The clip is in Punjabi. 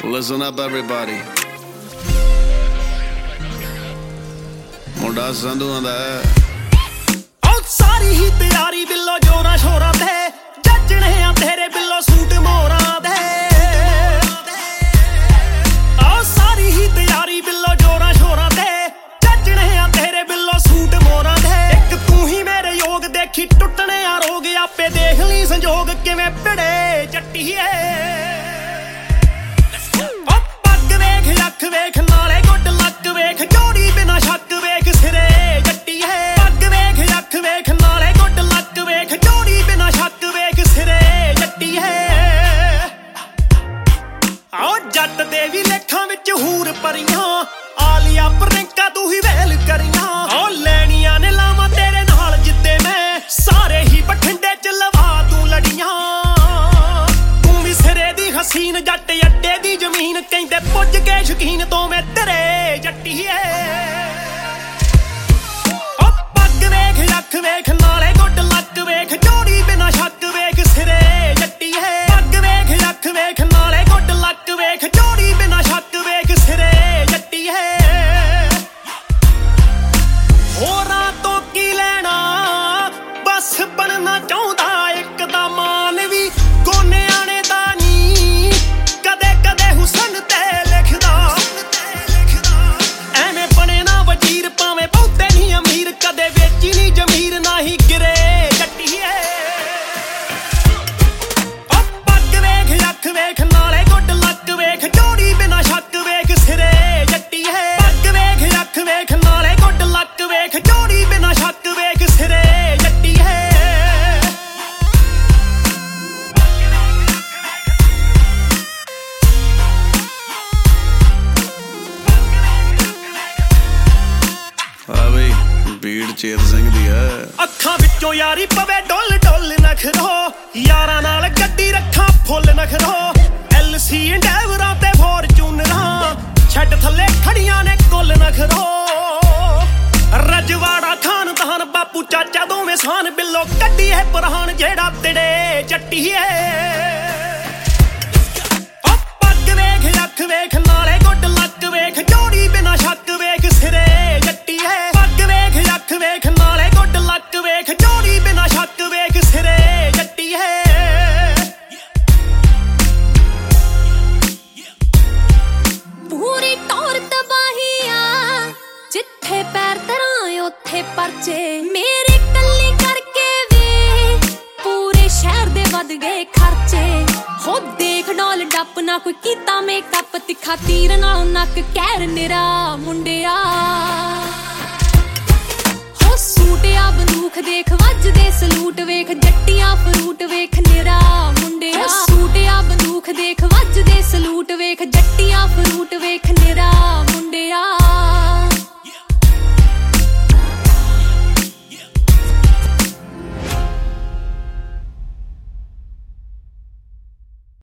Listen up everybody, ਮੁੰਡਾ ਸੰਧੂਆਂ ਦਾ ਉਹ ਸਾਰੀ ਹੀ ਤਿਆਰੀ ਬਿੱਲੋ ਜੋਰਾਂ ਸ਼ੋਰਾਂ ਤੇ ਜੱਜਣੇ ਆ ਤੇਰੇ ਬਿੱਲੋ ਸੂਟ ਮੋਰਾਂ ਦੇ ਉਹ ਸਾਰੀ ਹੀ ਤਿਆਰੀ ਬਿੱਲੋ ਜੋਰਾਂ ਸ਼ੋਰਾਂ ਤੇ ਜੱਜਣੇ ਆ ਤੇਰੇ ਬਿੱਲੋ ਸੂਟ ਮੋਰਾਂ ਦੇ ਇੱਕ ਤੂੰ ਹੀ ਮੇਰੇ ਯੋਗ ਦੇਖੀ ਟੁੱਟਣੇ ਆ ਰੋਗ ਆਪੇ ਦੇਖ ਲਈ ਸੰਜੋਗ ਕਿਵੇਂ ਭਿੜੇ ਜੱਟੀਏ ਅੱਖ ਵੇਖ ਨਾਲੇ ਗੁੱਡ ਲੱਕ ਵੇਖ ਜੋੜੀ ਬਿਨਾ ਸ਼ੱਕ ਵੇਖ ਸਿਰੇ ਜੱਟੀ ਹੈ ਅੱਗ ਵੇਖ ਅੱਖ ਵੇਖ ਨਾਲੇ ਗੁੱਡ ਲੱਕ ਵੇਖ ਜੋੜੀ ਬਿਨਾ ਸ਼ੱਕ ਵੇਖ ਸਿਰੇ ਜੱਟੀ ਹੈ ਆਓ ਜੱਟ ਦੇ ਵੀ ਲੇਖਾਂ ਵਿੱਚ ਹੂਰ ਪਰੀਆਂ ਆਲੀਆ ਪ੍ਰਿੰਕਾ ਤੂੰ ਹੀ ਵੇਲ ਕਰੀਆਂ ਓ ਲੈਣੀਆਂ ਨੇ ਲਾਵਾਂ ਤੇਰੇ ਨਾਲ ਜਿੱਦੇ ਮੈਂ ਸਾਰੇ ਹੀ ਬਠਿੰਡੇ ਚ ਲਵਾ ਤੂੰ ਲੜੀਆਂ ਤੂੰ ਵੀ ਸਿਰੇ ਦੀ ਹਸੀਨ ਜੱਟ ਅੱਡੇ ਦੀ ਜ਼ਮੀਨ ਕਹਿੰਦੇ ਪੁੱਜ ਕੇ ਸ਼ਕੀਨ ਤੋਂ ਮੈਂ ਤੇਰੇ ਜੱਟੀ ਏ ਓ ਪੱਗ ਵੇਖ ਅੱਖ ਵੇਖ ਨਾਲੇ ਗੁੱਡ ਲੱਕ ਵੇਖ ਜੋੜੀ ਬਿਨਾ ਸ਼ੱਕ ਵੇਖ ਸਿਰੇ ਜੱਟੀ ਏ ਪੱਗ ਵੇਖ ਅੱਖ ਵੇਖ ਨਾਲੇ ਗੁੱਡ ਲੱਕ ਵੇਖ ਜੋੜੀ ਬਿਨਾ ਸ਼ੱਕ ਵੇਖ ਸਿਰੇ ਜੱਟੀ ਏ ਹੋਰਾਂ ਤੋਂ ਕੀ ਲੈਣਾ ਬਸ ਬਣਨਾ ਚਾਹੁੰਦਾ ਇੱਕ ਦਾ ਮਾਨ ਵੀ ਗੋਨਿਆਂ ਨੇ ਦਾ ਨੀ ਕਦੇ ਕਦੇ ਹੁਸਨ ਤੇ ਲਿਖਦਾ ਐਵੇਂ ਬਣੇ ਨਾ ਵਜ਼ੀਰ ਭਾਵੇਂ ਬਹੁਤੇ ਨਹੀਂ ਅਮੀਰ ਕਦੇ ਵੇਚੀ ਨਹੀਂ ਜ਼ਮੀਰ ਨਾ ਹੀ ਗਿਰੇ ਜੱਟੀਏ ਓ ਪੱਗ ਵੇਖ ਅੱਖ ਵੇਖ ਨਾਲੇ ਗੁੱਡ ਲੱਕ ਵੇਖ ਜੋੜੀ ਬਿਨਾ ਸ਼ੱਕ ਵੇਖ ਸਿਰੇ ਜੱਟੀਏ ਪੱਗ ਵੇਖ ਅੱਖ ਵੇਖ ਨਾਲੇ ਗੁੱਡ ਲੱਕ ਵੇਖ ਜੋੜੀ ਬਿਨਾ ਸ਼ੱਕ ਵੇਖ ਸਿਰੇ ਜੱਟੀਏ ਆ ਬਈ ਬੀੜ ਚੇਤ ਸਿੰਘ ਦੀ ਹੈ ਅੱਖਾਂ ਵਿੱਚੋਂ ਯਾਰੀ ਪਵੇ ਡੁੱਲ ਡੁੱਲ ਨਖਰੋ ਯਾਰਾਂ ਨਾਲ ਗੱਡੀ ਰੱਖਾਂ ਫੁੱਲ ਨਖਰੋ LC ਇੰਡੈਵਰਾਂ ਤੇ ਫੋਰਚੂਨਰਾਂ ਛੱਡ ਥੱਲੇ ਖੜੀਆਂ ਨੇ ਕੁੱਲ ਨਖਰੋ ਰਜਵਾੜਾ ਖਾਨਦਾਨ ਬਾਪੂ ਚਾਚਾ ਦੋਵੇਂ ਸਾਨ ਬਿੱਲੋ ਕੱਢੀ ਹੈ ਪੁਰਾਣ ਜਿਹੜਾ ਤੇੜੇ ਜੱਟੀਏ ਓ ਪੱਗ ਵੇਖ ਅੱਖ ਵੇਖ ਨਾਲੇ ਗੁੱਡ ਲੱਕ ਵੇਖ ਜੋੜੀ ਬਿਨਾ ਸ਼ੱਕ ਵੇਖ ਸਿਰੇ ਜੱਟੀਏ ਪੱਗ ਵੇਖ ਅੱਖ ਵੇਖ ਨਾਲੇ ਗੁੱਡ ਲੱਕ ਵੇਖ ਜੋੜੀ ਬਿਨਾ ਸ਼ੱਕ ਵੇਖ ਸਿਰੇ ਜੱਟੀਏ ਪੂਰੀ ਟੌਰ ਤਬਾਹੀਆ ਜਿੱਥੇ ਪੈਰ ਧਰਾਂ ਉੱਥੇ ਪਰਚੇ ਮੇਰੇ ਕੱਲੀ ਕਰਕੇ ਵੇ ਪੂਰੇ ਸ਼ਹਿਰ ਦੇ ਵੱਧ ਗਏ ਖਰਚੇ ਹੋ ਦੇਖ ਡੋਲ ਡੱਪ ਨਾ ਕੋਈ ਕੀਤਾ ਮੇਕਅਪ ਤਿੱਖਾ ਤੀਰ ਨਾਲੋਂ ਨੱਕ ਕਹਿਰ ਨਿਰਾ ਮੁੰਡਿਆ ਹੋ ਸੂਟਿਆ ਬੰਦੂਕ ਦੇਖ ਵੱਜਦੇ ਸਲੂਟ ਵੇਖ ਜੱਟੀਆਂ ਫਰੂਟ ਵੇਖ ਨਿਰਾ